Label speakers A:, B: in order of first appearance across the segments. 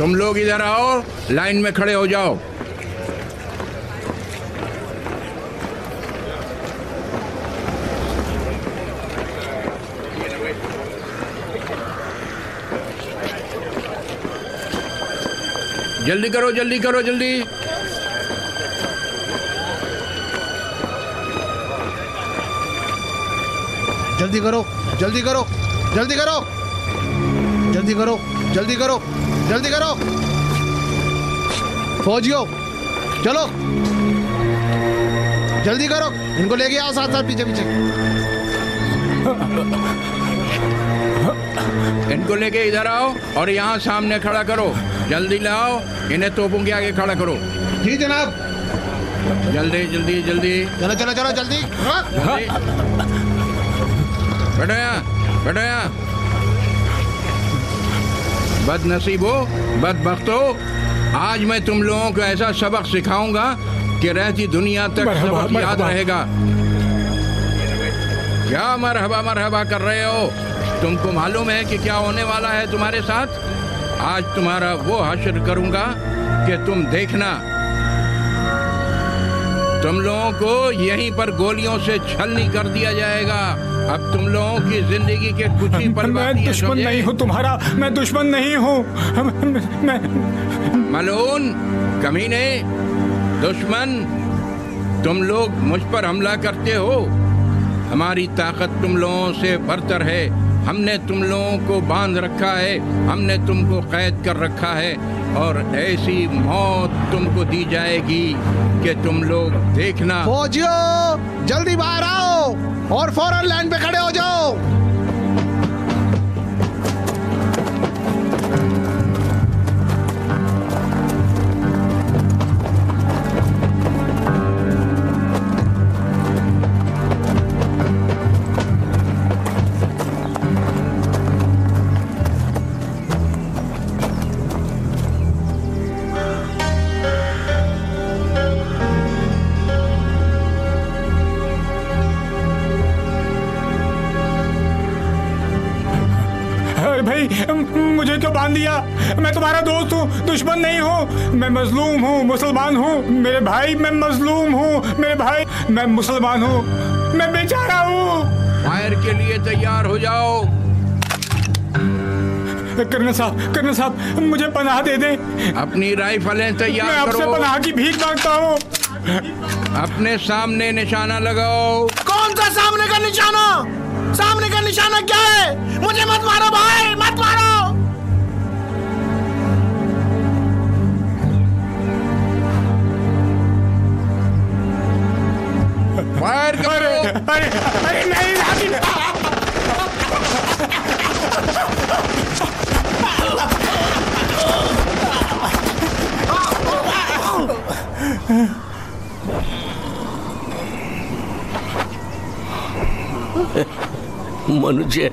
A: तुम लोग इधर आओ, लाइन में खड़े हो जाओ। जल्दी करो, जल्दी करो, जल्दी।
B: जल्दी करो, जल्दी करो, जल्दी करो, जल्दी करो, जल्दी करो, जल्दी करो। फौजियों चलो, जल्दी करो, इनको लेके आओ साथ साथ, पीछे पीछे।
A: इनको लेके इधर आओ और यहाँ सामने खड़ा करो। जल्दी लाओ, इन्हें तोपों के आगे खड़ा करो।
B: जी जनाब।
A: जल्दी जल्दी जल्दी।
B: चलो चलो चलो जल्दी।
A: बैठो यहाँ, बैठो यहाँ। बदनसीबो, बदबख्तो, आज मैं तुम लोगों को ऐसा सबक सिखाऊंगा कि रहती दुनिया तक सबक याद रहेगा। क्या मरहबा मरहबा कर रहे हो? तुमको मालूम है कि क्या होने वाला है तुम्हारे साथ? आज तुम्हारा वो हश्र करूंगा कि तुम देखना। तुम लोगों को यहीं पर गोलियों से छलनी कर दिया जाएगा। अब तुम लोगों की जिंदगी के कुछ ही पल बाकी हैं।
C: मैं दुश्मन नहीं हूँ तुम्हारा, मैं दुश्मन नहीं हूँ। मैं
A: मलून, कमीने, दुश्मन, तुम लोग मुझ पर हमला करते हो। हमारी ताकत तुम लोगों से बरतर है। हमने तुम लोगों को बांध रखा है, हमने तुमको कैद कर रखा है और ऐसी मौत तुमको दी जाएगी कि तुम लोग देखना।
B: फौजियों जल्दी बाहर आओ और फौरन लाइन पे खड़े हो जाओ।
C: मुझे क्यों बांध दिया? मैं तुम्हारा दोस्त हूँ, दुश्मन नहीं हूँ। मैं मजलूम हूँ, मुसलमान हूँ। मेरे भाई, मैं मजलूम हूँ। मेरे भाई, मैं मुसलमान हूँ, मैं बेचारा हूँ।
A: फायर के लिए तैयार हो जाओ।
C: कर्नल साहब, मुझे पनाह दे दें।
A: अपनी राइफलें तैयार करो।
C: मैं आपसे पनाह की भीख मांगता हूँ।
A: अपने सामने निशाना लगाओ।
B: कौन सा सामने का निशाना? सामने का निशाना क्या है? मुझे मत मारो भाई, मत मारो।
A: फायर करो।
C: अरे नहीं राजी।
D: मनुष्य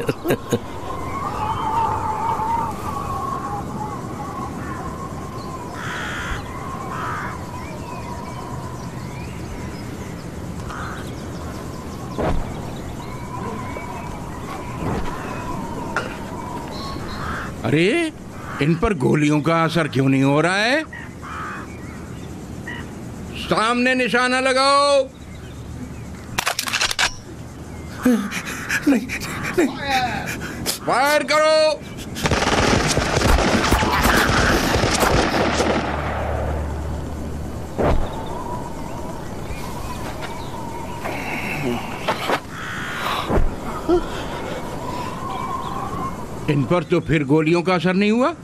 A: अरे इन पर गोलियों का असर क्यों नहीं हो रहा है? सामने निशाना लगाओ।
C: नहीं, नहीं।
A: फायर करो। इन पर तो फिर गोलियों का असर नहीं हुआ।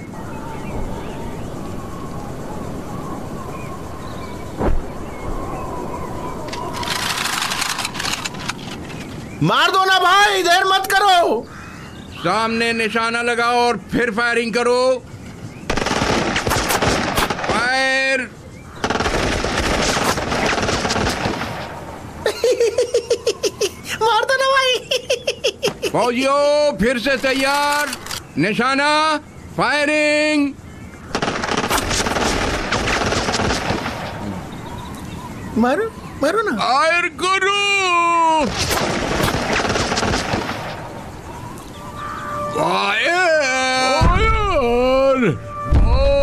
B: मार दो ना भाई, देर मत करो।
A: सामने निशाना लगाओ और फिर फायरिंग करो। फायर।
B: मार दो ना भाई।
A: फौजियों फिर से तैयार। निशाना, फायरिंग।
B: मारो मारो ना।
A: फायर करो। फायर।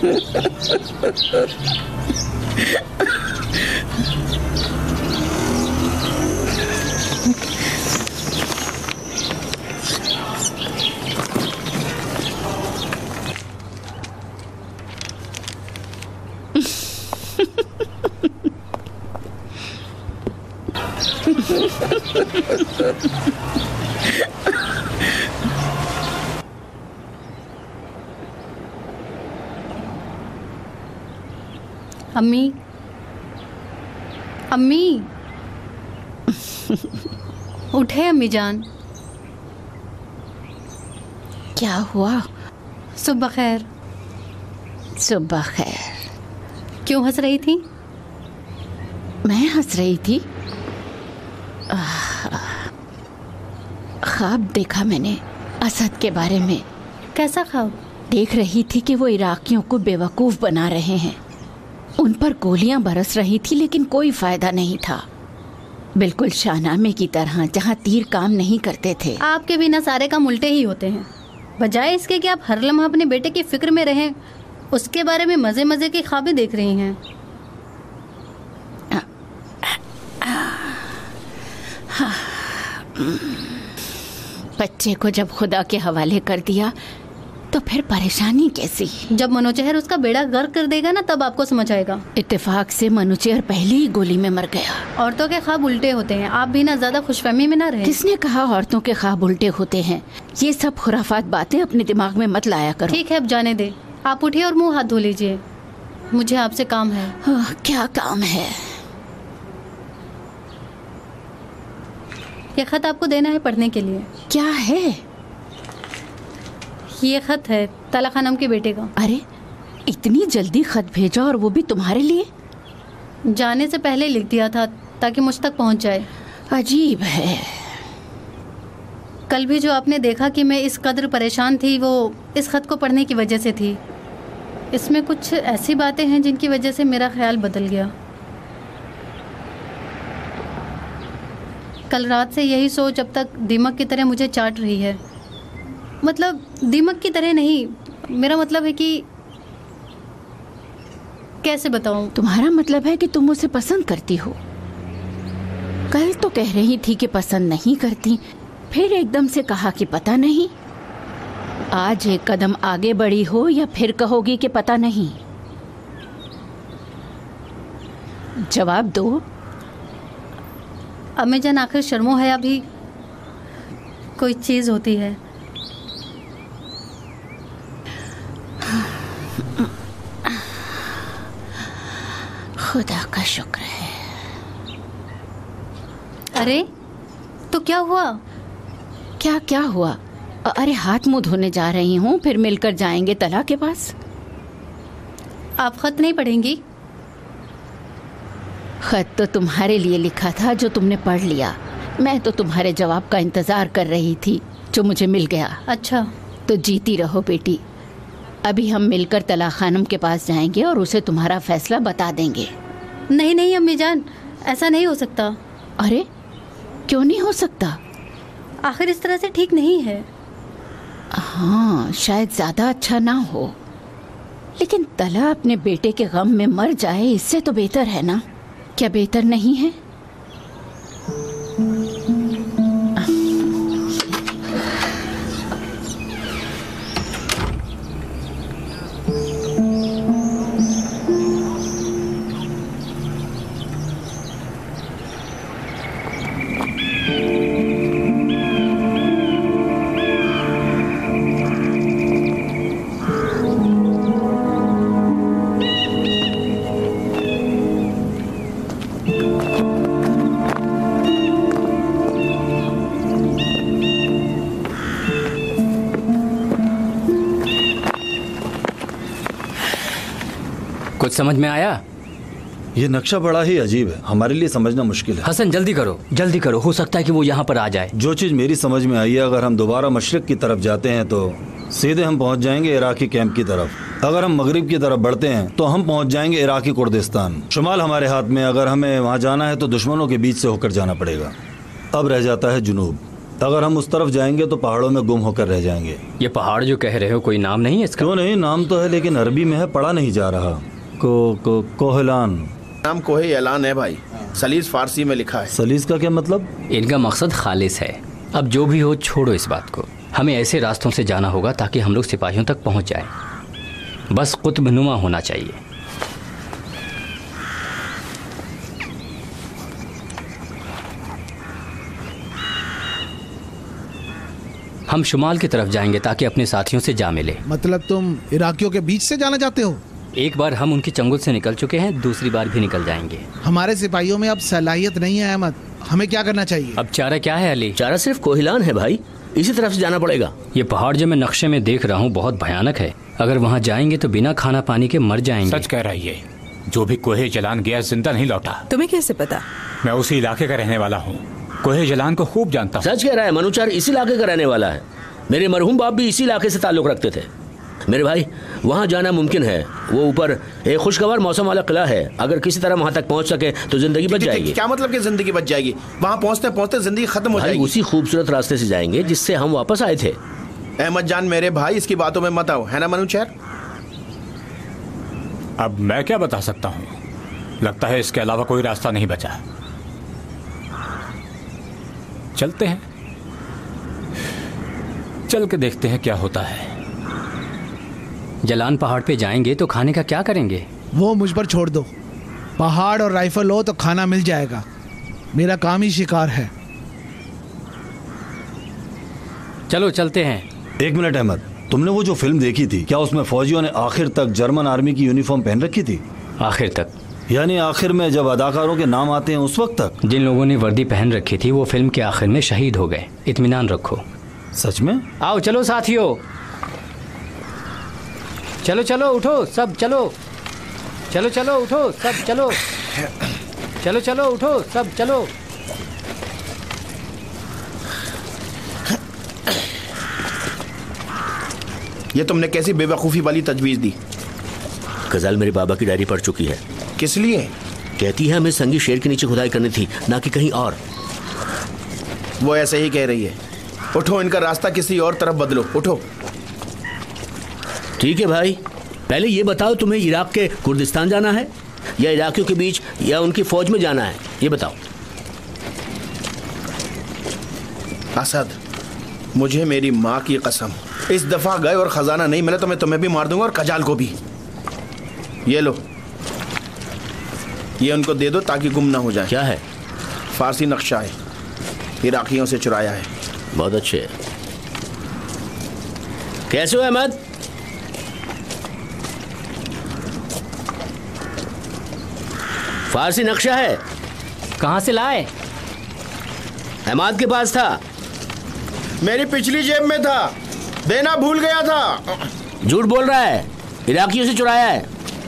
D: अम्मी, अम्मी, उठे अम्मी जान।
E: क्या हुआ?
D: सुबह खैर।
E: सुबह खैर।
D: क्यों हंस रही थी?
E: मैं हंस रही थी? ख्वाब देखा मैंने असद के बारे में।
D: कैसा ख्वाब?
E: देख रही थी कि वो इराकियों को बेवकूफ़ बना रहे हैं। उन पर गोलियां बरस रही थी लेकिन कोई फायदा नहीं था। बिल्कुल शाहनामे की तरह, जहां तीर काम नहीं करते थे।
D: आपके बिना सारे काम उल्टे ही होते हैं। बजाय इसके कि आप हर लम्हा अपने बेटे की फिक्र में रहें, उसके बारे में मजे मजे की ख्वाबें देख रही हैं।
E: बच्चे को जब खुदा के हवाले कर दिया तो फिर परेशानी कैसी?
D: जब मनोचहर उसका बेड़ा गर्क कर देगा ना, तब आपको समझ आएगा।
E: इत्तेफाक से मनोचहर पहली ही गोली में मर गया।
D: औरतों के ख्वाब उल्टे होते हैं। आप भी ना ज्यादा खुशफहमी में ना रहें।
E: किसने कहा औरतों के ख्वाब उल्टे होते हैं? ये सब खुराफात बातें अपने दिमाग में मत लाया करो।
D: ठीक है, अब जाने दे। आप उठिए और मुंह हाथ धो लीजिए। मुझे आपसे काम है।
E: क्या काम है?
D: ये खत आपको देना है पढ़ने के लिए।
E: क्या है?
D: ये खत है तला खानम के बेटे का।
E: अरे, इतनी जल्दी खत भेजा, और वो भी तुम्हारे लिए?
D: जाने से पहले लिख दिया था ताकि मुझ तक पहुंच जाए।
E: अजीब है।
D: कल भी जो आपने देखा कि मैं इस कदर परेशान थी, वो इस खत को पढ़ने की वजह से थी। इसमें कुछ ऐसी बातें हैं जिनकी वजह से मेरा ख्याल बदल गया। कल रात से यही सोच अब तक दीमक की तरह मुझे चाट रही है। मतलब दीमक की तरह नहीं, मेरा मतलब है कि कैसे बताऊं?
E: तुम्हारा मतलब है कि तुम उसे पसंद करती हो। कल तो कह रही थी कि पसंद नहीं करती, फिर एकदम से कहा कि पता नहीं। आज एक कदम आगे बढ़ी हो या फिर कहोगी कि पता नहीं? जवाब दो।
D: अम्मी जान, आखिर शर्मो हया भी कोई चीज होती है।
E: खुदा का शुक्र है।
D: अरे, तो क्या हुआ?
E: क्या हुआ? अरे, हाथ मुंह धोने जा रही हूँ, फिर मिलकर जाएंगे तला के पास।
D: आप खत नहीं पढ़ेंगी?
E: खत तो तुम्हारे लिए लिखा था जो तुमने पढ़ लिया। मैं तो तुम्हारे जवाब का इंतजार कर रही थी जो मुझे मिल गया।
D: अच्छा,
E: तो जीती रहो बेटी। अभी हम मिलकर तला खानम के पास जाएंगे और उसे तुम्हारा फैसला बता देंगे।
D: नहीं नहीं अम्मी जान, ऐसा नहीं हो सकता।
E: अरे, क्यों नहीं हो सकता?
D: आखिर इस तरह से ठीक नहीं है।
E: हाँ, शायद ज्यादा अच्छा ना हो, लेकिन तला अपने बेटे के गम में मर जाए, इससे तो बेहतर है ना? क्या बेहतर नहीं है?
F: कुछ समझ में आया?
G: ये नक्शा बड़ा ही अजीब है, हमारे लिए समझना मुश्किल है।
F: हसन, जल्दी करो, हो सकता है कि वो यहाँ पर आ जाए।
G: जो चीज़ मेरी समझ में आई है, अगर हम दोबारा मशरिक की तरफ जाते हैं तो सीधे हम पहुँच जाएंगे इराकी कैंप की तरफ। अगर हम मगरिब की तरफ बढ़ते हैं तो हम पहुँच जाएंगे इराकी कुर्दिस्तान। शुमाल हमारे हाथ में, अगर हमें वहाँ जाना है तो दुश्मनों के बीच से होकर जाना पड़ेगा। अब रह जाता है जुनूब। अगर हम उस तरफ जाएंगे तो पहाड़ों में गुम होकर रह जाएंगे।
F: ये पहाड़ जो कह रहे हो कोई नाम नहीं है इसका?
G: क्यों नहीं, नाम तो है लेकिन अरबी में है, पढ़ा नहीं जा रहा। कोहलान
H: नाम कोहे ऐलान है भाई, सलीस फारसी में लिखा है।
G: सलीस का क्या मतलब?
F: इनका मकसद खालिस है। अब जो भी हो छोड़ो इस बात को। हमें ऐसे रास्तों से जाना होगा ताकि हम लोग सिपाहियों तक पहुंच जाएं। बस कुतुबनुमा होना चाहिए। हम शुमाल की तरफ जाएंगे ताकि अपने साथियों से जा मिले।
B: मतलब तुम इराकियों के बीच से जाना चाहते हो?
F: एक बार हम उनकी चंगुल से निकल चुके हैं, दूसरी बार भी निकल जाएंगे।
B: हमारे सिपाहियों में अब सलाहियत नहीं है अहमद, हमें क्या करना चाहिए?
F: अब चारा क्या है अली?
I: चारा सिर्फ कोहिलान है भाई, इसी तरफ से जाना पड़ेगा।
F: ये पहाड़ जो मैं नक्शे में देख रहा हूँ बहुत भयानक है। अगर वहाँ जाएंगे तो बिना खाना पानी के मर जाएंगे।
C: सच कह रहा है ये। जो भी कोहे जलान गया जिंदा नहीं लौटा।
J: तुम्हें कैसे पता?
C: मैं उसी इलाके का रहने वाला हूँ, कोहे जलान को खूब जानता हूँ।
I: सच कह रहा है, मनुचार इसी इलाके का रहने वाला है। मेरे मरहूम बाप भी इसी इलाके से ताल्लुक रखते थे। मेरे भाई वहाँ जाना मुमकिन है। वो ऊपर एक खुशगवार मौसम वाला किला है। अगर किसी तरह वहाँ तक पहुँच सके तो जिंदगी बच जाएगी।
H: क्या मतलब कि जिंदगी बच जाएगी? वहाँ पहुँचते पहुँचते जिंदगी खत्म हो जाएगी।
I: उसी खूबसूरत रास्ते से जाएंगे जिससे हम वापस आए थे।
H: अहमद जान मेरे भाई, इसकी बातों में मत आओ, है ना मनुचैर?
C: अब मैं क्या बता सकता हूँ, लगता है इसके अलावा कोई रास्ता नहीं बचा। चलते हैं, चल के देखते हैं क्या होता है।
F: जलान पहाड़ पे जाएंगे तो खाने का क्या करेंगे?
B: वो मुझ पर छोड़ दो। पहाड़ और राइफल हो तो खाना मिल जाएगा। मेरा काम ही शिकार है।
F: चलो चलते हैं।
G: एक मिनट अहमद, तुमने वो जो फिल्म देखी थी, क्या उसमें फौजियों ने आखिर तक जर्मन आर्मी की यूनिफॉर्म पहन रखी थी?
F: आखिर तक
G: यानी आखिर में जब अदाकारों के नाम आते हैं उस वक्त तक?
F: जिन लोगों ने वर्दी पहन रखी थी वो फिल्म के आखिर में शहीद हो गए। इत्मीनान रखो।
G: सच में?
F: आओ चलो साथियों, चलो चलो उठो सब, चलो चलो चलो उठो सब, चलो चलो चलो उठो सब, चलो।
H: ये तुमने कैसी बेवकूफ़ी वाली तजवीज़ दी?
I: गजाल मेरे बाबा की डायरी पढ़ चुकी है।
H: किस लिए?
I: कहती है हमें संगी शेर के नीचे खुदाई करनी थी, ना कि कहीं और।
H: वो ऐसे ही कह रही है। उठो, इनका रास्ता किसी और तरफ बदलो, उठो।
I: ठीक है भाई, पहले ये बताओ तुम्हें इराक के कुर्दिस्तान जाना है या इराकियों के बीच या उनकी फौज में जाना है, ये बताओ।
H: असद, मुझे मेरी माँ की कसम, इस दफा गए और खजाना नहीं मिला तो मैं तुम्हें भी मार दूंगा और कजाल को भी। ये लो, ये उनको दे दो ताकि गुम ना हो जाए।
I: क्या है?
H: फारसी नक्शा है, इराकियों से चुराया है।
I: बहुत अच्छे। कैसे हो अहमद? फारसी नक्शा है।
F: कहाँ से लाए?
I: अहमद के पास था।
H: मेरी पिछली जेब में था, देना भूल गया था।
I: झूठ बोल रहा है, इराकियों से चुराया है।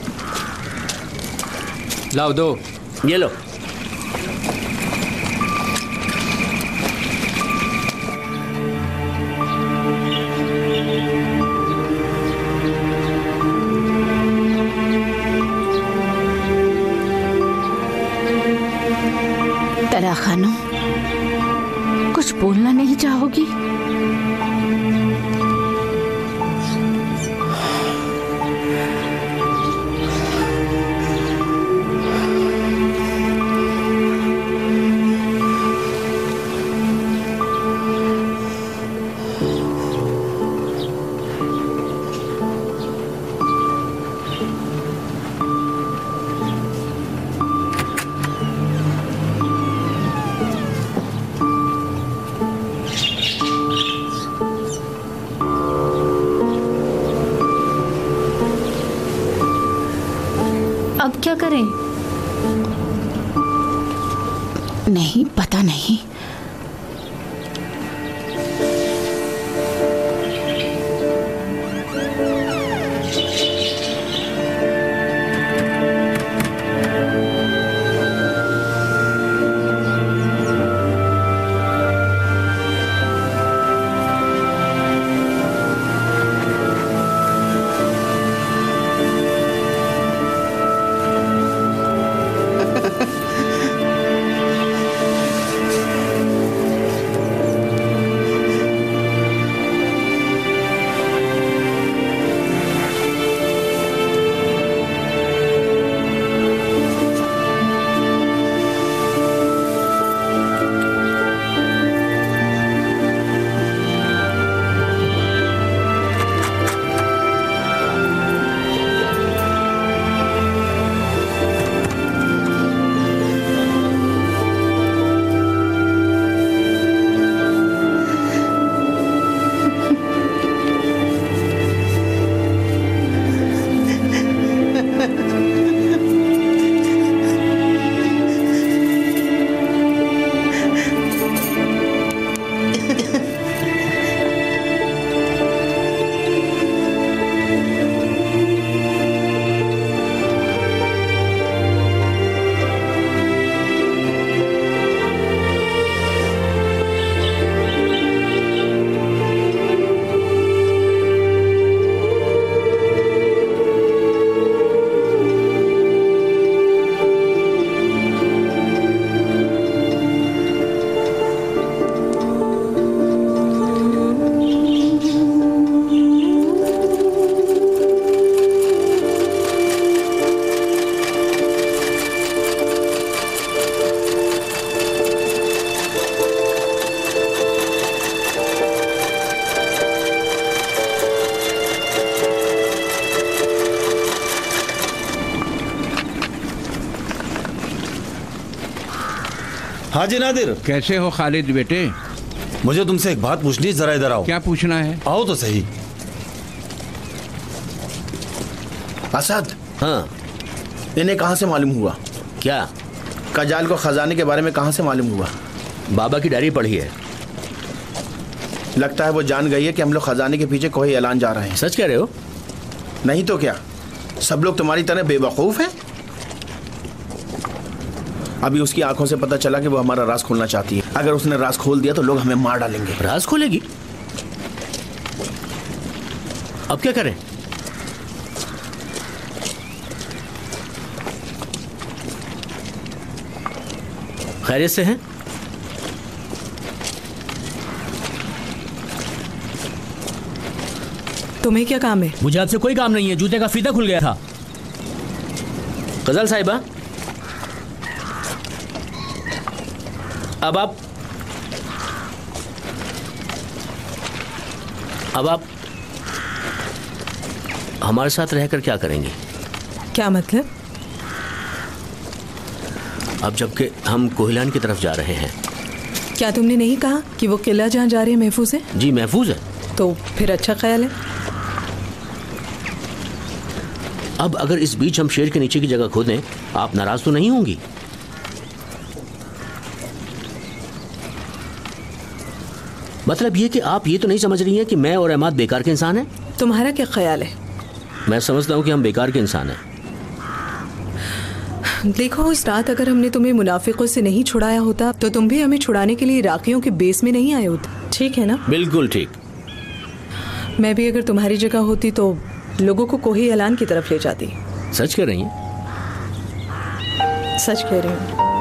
F: लाओ दो।
I: ये लो।
E: तला खानू, कुछ बोलना नहीं चाहोगी?
D: अब क्या करें?
E: नहीं पता नहीं।
G: हाजी नादिर,
A: कैसे हो खालिद बेटे?
G: मुझे तुमसे एक बात पूछनी है, जरा इधर आओ।
A: क्या पूछना है?
G: आओ तो सही।
H: असद,
I: हाँ,
H: इन्हें कहाँ से मालूम हुआ?
I: क्या?
H: कजाल को खजाने के बारे में कहाँ से मालूम हुआ?
I: बाबा की डायरी पढ़ी है।
H: लगता है वो जान गई है कि हम लोग खजाने के पीछे कोई ऐलान जा रहे हैं।
I: सच कह रहे हो?
H: नहीं तो क्या, सब लोग तुम्हारी तरह बेवकूफ़ हैं। अभी उसकी आंखों से पता चला कि वो हमारा राज खोलना चाहती है। अगर उसने राज खोल दिया तो लोग हमें मार डालेंगे।
I: राज खोलेगी? अब क्या करें? खैरियत से हैं?
J: तुम्हें क्या काम है?
I: मुझे आपसे कोई काम नहीं है, जूते का फीता खुल गया था। गजल साहिबा, अब आप हमारे साथ रहकर क्या करेंगे?
J: क्या मतलब?
I: अब जबकि हम कोहिलान की तरफ जा रहे हैं।
J: क्या तुमने नहीं कहा कि वो किला जहाँ जा रहे हैं महफूज है?
I: जी महफूज है।
J: तो फिर अच्छा ख्याल है।
I: अब अगर इस बीच हम शेर के नीचे की जगह खोदें, आप नाराज तो नहीं होंगी? मतलब ये कि आप ये तो नहीं समझ रही हैं कि मैं और अहमद बेकार के इंसान हैं?
J: तुम्हारा क्या ख्याल है?
I: मैं समझता हूं कि हम बेकार के इंसान हैं।
J: देखो, इस रात अगर हमने तुम्हें मुनाफिकों से नहीं छुड़ाया होता तो तुम भी हमें छुड़ाने के लिए इराकियों के बेस में नहीं आए होते। ठीक है ना?
I: बिल्कुल ठीक।
J: मैं भी अगर तुम्हारी जगह होती तो लोगों को कोही ऐलान की तरफ ले जाती।
I: सच कह रही हैं?
J: सच कह रही हूँ।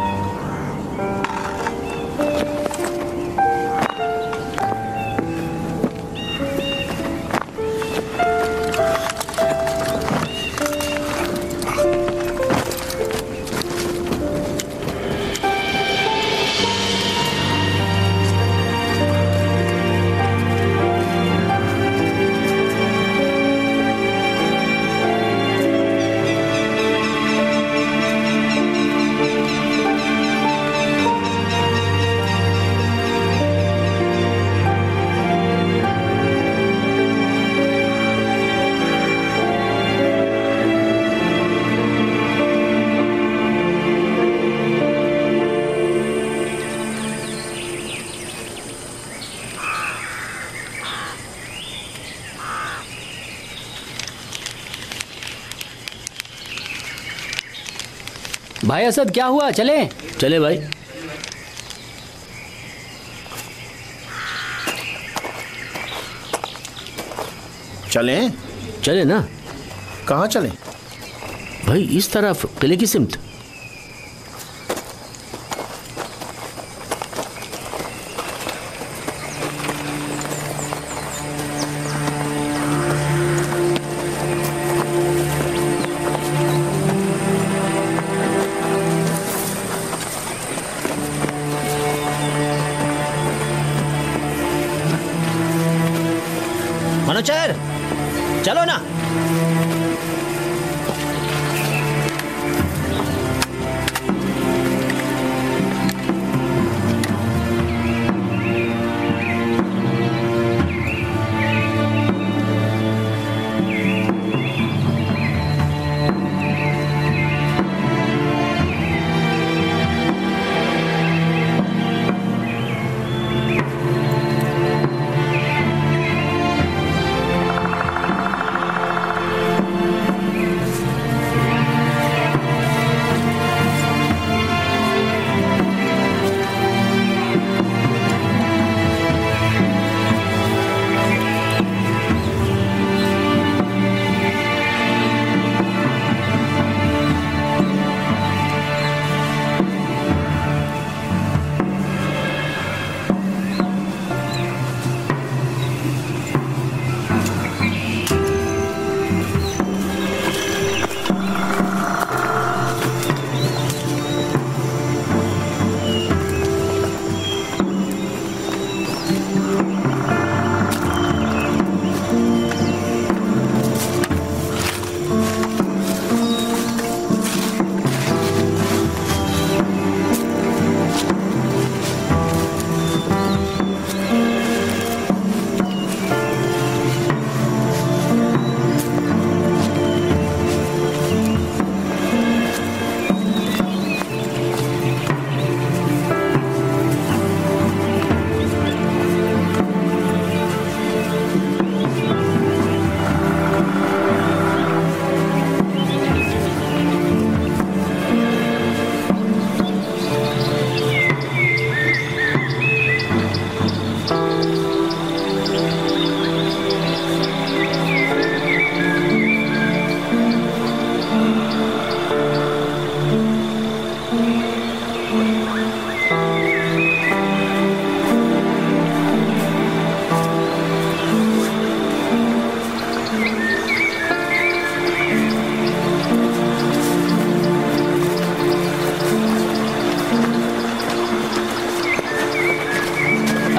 F: भाई असद, क्या हुआ? चले
I: चले भाई।
H: चलें?
I: चले ना।
H: कहाँ चलें?
I: भाई इस तरफ, किले की सिमत। मनोचर, चलो ना।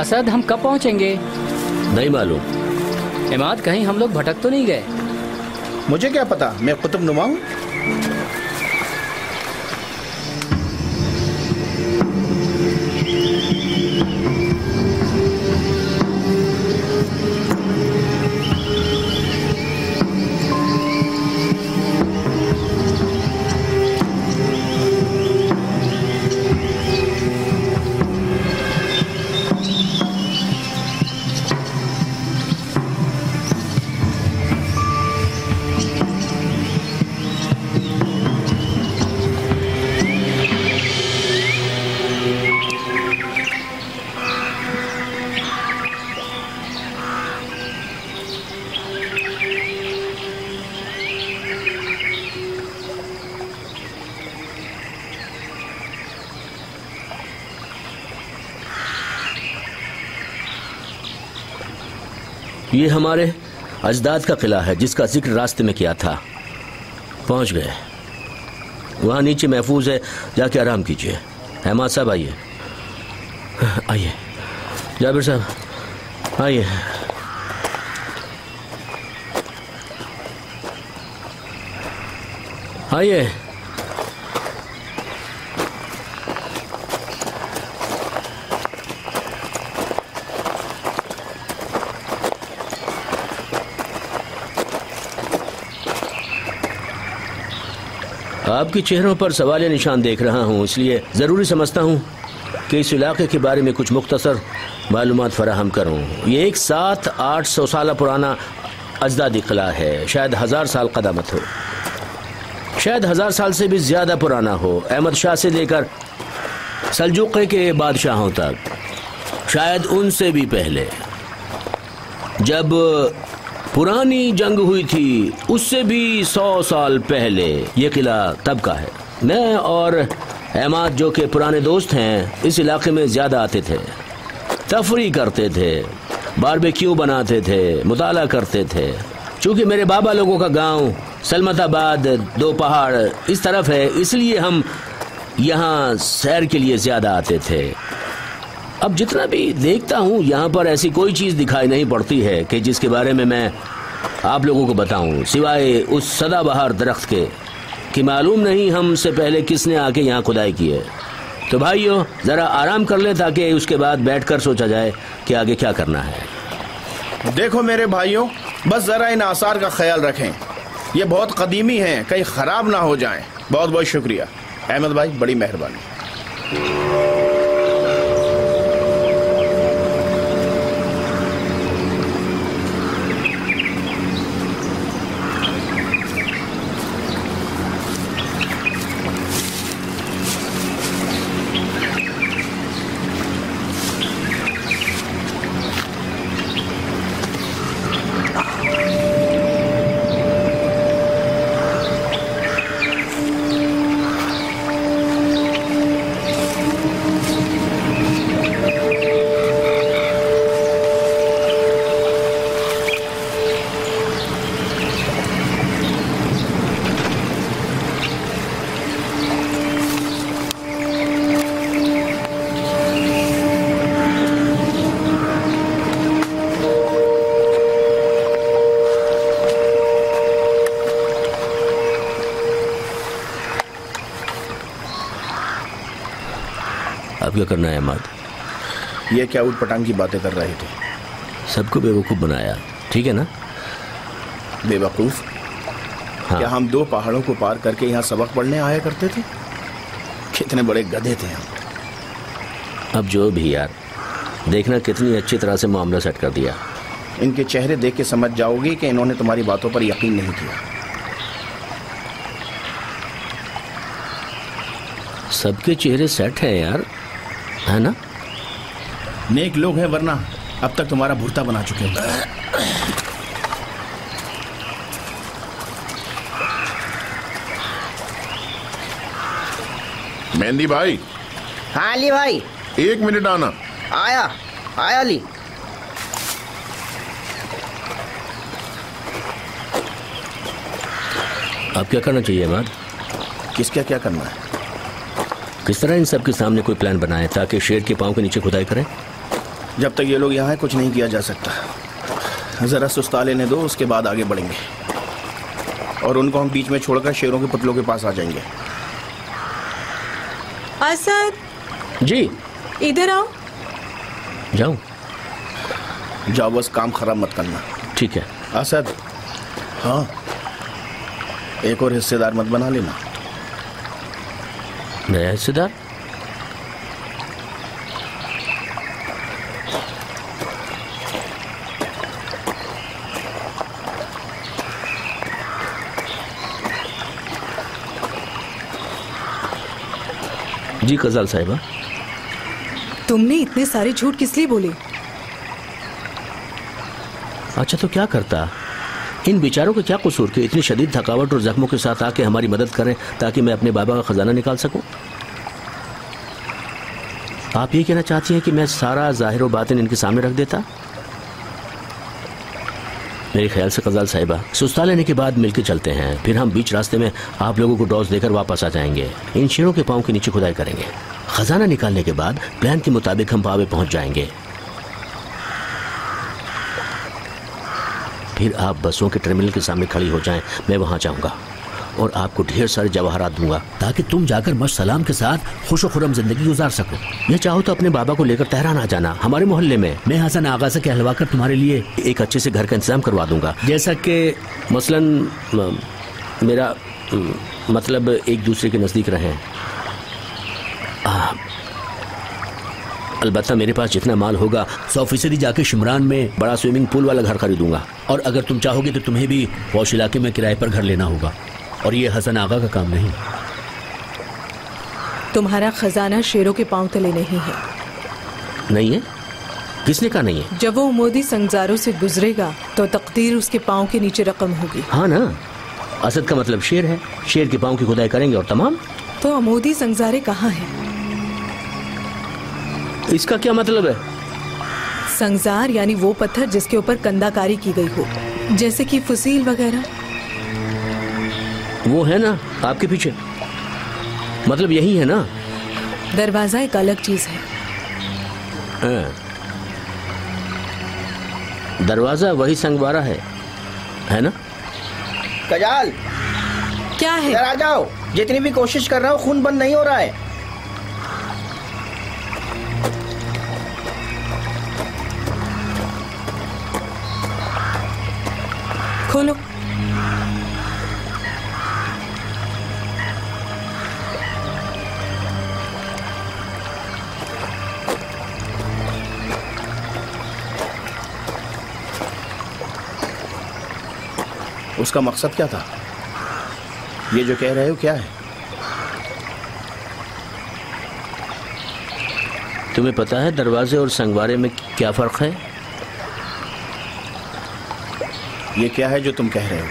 F: असद, हम कब पहुंचेंगे?
I: नहीं मालूम।
F: इमाद, कहीं हम लोग भटक तो नहीं गए?
H: मुझे क्या पता, मैं कुतुब नुमा हूँ।
I: ये हमारे अजदाद का किला है जिसका जिक्र रास्ते में किया था। पहुंच गए। वहां नीचे महफूज है, जाके आराम कीजिए। अहमद साहब आइए, आइए। जाबिर साहब आइए। आइए। आपके चेहरों पर सवालिया निशान देख रहा हूँ, इसलिए ज़रूरी समझता हूँ कि इस इलाके के बारे में कुछ मुख्तसर मालूमात फराहम करूँ। ये एक 700-800 साल पुराना अजदादी किला है। शायद 1000 साल कदामत हो, शायद 1000 साल से भी ज़्यादा पुराना हो। अहमद शाह से लेकर सल्जुक़े के बादशाहों तक, शायद उनसे भी पहले। जब पुरानी जंग हुई थी उससे भी 100 साल पहले ये किला तब का है। मैं और अहमद, जो कि पुराने दोस्त हैं, इस इलाके में ज़्यादा आते थे, तफरी करते थे, बारबेक्यू बनाते थे, मुताला करते थे। चूँकि मेरे बाबा लोगों का गांव सलमताबाद 2 पहाड़ इस तरफ है, इसलिए हम यहाँ सैर के लिए ज़्यादा आते थे। अब जितना भी देखता हूँ यहाँ पर ऐसी कोई चीज़ दिखाई नहीं पड़ती है कि जिसके बारे में मैं आप लोगों को बताऊँ, सिवाय उस सदाबहार दरख्त के कि मालूम नहीं हमसे पहले किसने आके यहाँ खुदाई की है। तो भाइयों, ज़रा आराम कर ले ताकि उसके बाद बैठकर सोचा जाए कि आगे क्या करना है।
H: देखो मेरे भाइयों, बस ज़रा इन आसार का ख्याल रखें, ये बहुत कदीमी हैं, कहीं ख़राब ना हो जाएं। बहुत बहुत शुक्रिया अहमद भाई, बड़ी मेहरबानी।
I: अब क्या करना है अहमद?
H: ये क्या उठ पटांग की बातें कर रहे थे?
I: सबको बेवकूफ़ बनाया, ठीक है ना?
H: बेवकूफ़? हाँ। क्या हम 2 पहाड़ों को पार करके यहाँ सबक पढ़ने आया करते थे? कितने बड़े गधे थे हम।
I: अब जो भी यार, देखना कितनी अच्छी तरह से मामला सेट कर दिया।
H: इनके चेहरे देख के समझ जाओगे कि इन्होंने तुम्हारी बातों पर यकीन नहीं किया।
I: सबके चेहरे सेट हैं यार, है ना?
H: नेक लोग हैं, वरना अब तक तुम्हारा भुर्ता बना चुके हैं।
K: मेहंदी भाई।
L: हाँ अली भाई।
K: 1 मिनट आना।
L: आया अली।
I: अब क्या करना चाहिए अहमद?
H: किसका क्या करना है?
I: किस तरह इन सब के सामने कोई प्लान बनाए ताकि शेर के पांव के नीचे खुदाई करें?
H: जब तक ये लोग यहाँ हैं कुछ नहीं किया जा सकता। जरा सुस्ता लेने दो, उसके बाद आगे बढ़ेंगे और उनको हम बीच में छोड़कर शेरों के पुतलों के पास आ जाएंगे।
J: असद
I: जी,
J: इधर आओ।
I: जाऊं?
H: जाओ, बस काम खराब मत करना।
I: ठीक है।
H: असद, हाँ, एक और हिस्सेदार मत बना लेना।
I: नया हिस्सेदार? जी कजाल साहिबा।
J: तुमने इतने सारे झूठ किस लिए बोले?
I: अच्छा तो क्या करता? इन बेचारों के क्या कसूर के इतनी शदीद थकावट और जख्मों के साथ आके हमारी मदद करें ताकि मैं अपने बाबा का खजाना निकाल सकूं? आप ये कहना चाहती हैं कि मैं सारा जाहिर व बातिन इनके सामने रख देता? मेरे ख्याल से कजाल साहिबा, सुस्ता लेने के बाद मिलकर चलते हैं, फिर हम बीच रास्ते में आप लोगों को डॉज देकर वापस आ जाएंगे। इन शेरों के पांव के नीचे खुदाई करेंगे। खजाना निकालने के बाद प्लान के मुताबिक हम पावे पहुंच जाएंगे। फिर आप बसों के टर्मिनल के सामने खड़ी हो जाएं, मैं वहां जाऊंगा और आपको ढेर सारे जवाहरात दूंगा ताकि तुम जाकर मश सलाम के साथ खुश खुरम जिंदगी गुजार सको। ये चाहो तो अपने बाबा को लेकर तेहरान आ जाना हमारे मोहल्ले में। मैं हसन आगा से कहलवा कर तुम्हारे लिए एक अच्छे से घर का इंतजाम करवा दूंगा, जैसा कि मसलन मेरा मतलब एक दूसरे के नजदीक रहें। अलबत्ता मेरे पास जितना माल होगा 100% जाके शिमरान में बड़ा स्विमिंग पूल वाला घर खरीदूंगा, और अगर तुम चाहोगे तो तुम्हें भी पौश इलाके में किराए पर घर लेना होगा, और ये हसन आगा का काम नहीं।
J: तुम्हारा खजाना शेरों के पांव तले नहीं है।
I: नहीं है? किसने कहा नहीं है?
J: जब वो उमोदी संगजारों से गुजरेगा तो तकदीर उसके पांव के नीचे रकम होगी।
I: हाँ ना, असद का मतलब शेर है, शेर के पांव की खुदाई करेंगे और तमाम।
J: तो अमोदी संगजारे कहाँ हैं?
I: इसका क्या मतलब है?
J: संगजार यानी वो पत्थर जिसके ऊपर कंदाकारी की गई हो, जैसे कि फुसील वगैरह।
I: वो है ना आपके पीछे, मतलब यही है ना?
J: दरवाजा एक अलग चीज है।
I: दरवाजा वही संगवारा है ना?
L: कजाल,
J: क्या है?
L: इधर आ जाओ। जितनी भी कोशिश कर रहा हूँ खून बंद नहीं हो रहा है।
J: खोलो।
H: उसका मकसद क्या था? ये जो कह रहे हो क्या है?
I: तुम्हें पता है दरवाजे और संगवारे में क्या फर्क है?
H: ये क्या है जो तुम कह रहे हो?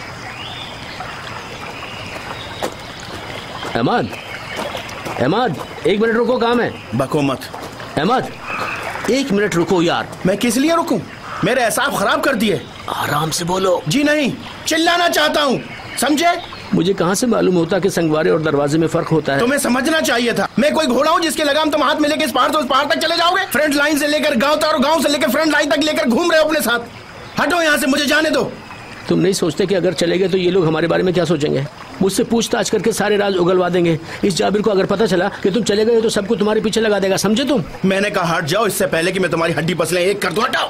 I: अहमद, अहमद, एक मिनट रुको, काम है।
H: बको मत।
I: अहमद, एक मिनट रुको यार।
H: मैं किस लिए रुकूं? मेरे एहसाब खराब कर दिए।
I: आराम से बोलो।
H: जी नहीं, चिल्लाना चाहता हूँ, समझे?
I: मुझे कहाँ से मालूम होता कि संगवारे और दरवाजे में फर्क होता है?
H: तुम्हें समझना चाहिए था। मैं कोई घोड़ा हूँ जिसके लगाम तुम हाथ में लेकर इस पहाड़ से उस पहाड़ तक चले जाओगे? फ्रंट लाइन से लेकर गांव तक और गांव से लेकर फ्रंट लाइन तक लेकर घूम रहे हो अपने साथ। हटो यहाँ से, मुझे जाने दो।
I: तुम नहीं सोचते कि अगर चले गए तो ये लोग हमारे बारे में क्या सोचेंगे? मुझसे पूछताछ करके सारे राज उगलवा देंगे। इस जाबिर को अगर पता चला कि तुम चले गए तो सबको तुम्हारे पीछे लगा देगा, समझे तुम?
H: मैंने कहा हट जाओ इससे पहले कि मैं तुम्हारी हड्डी पसलें एक कर दूं। हटाओ।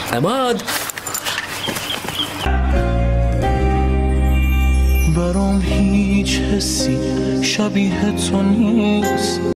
I: अहमद
M: برام هیچ حسی شبیه تو نیست